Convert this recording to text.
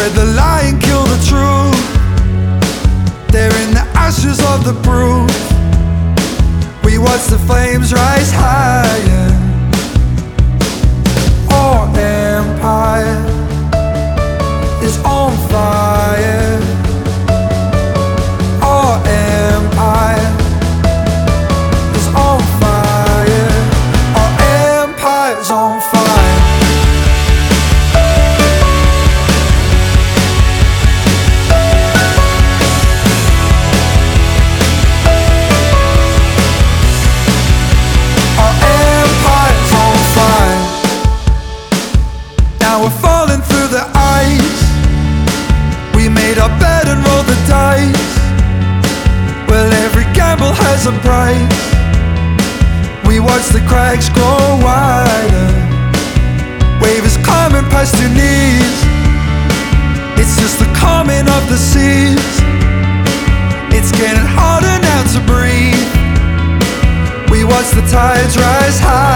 where the lie and kill the truth. They're in the ashes of the proof. We watch the flames rise higher. Our empire is on fire. Our empire is on fire. Our empire's on fire. Our empire's on fire. Now we're falling through the ice. We made our bed and rolled the dice. Well, every gamble has a price. We watch the cracks grow wider. Wave is climbing past your knees. It's just the calming of the seas. It's getting harder now to breathe. We watch the tides rise high.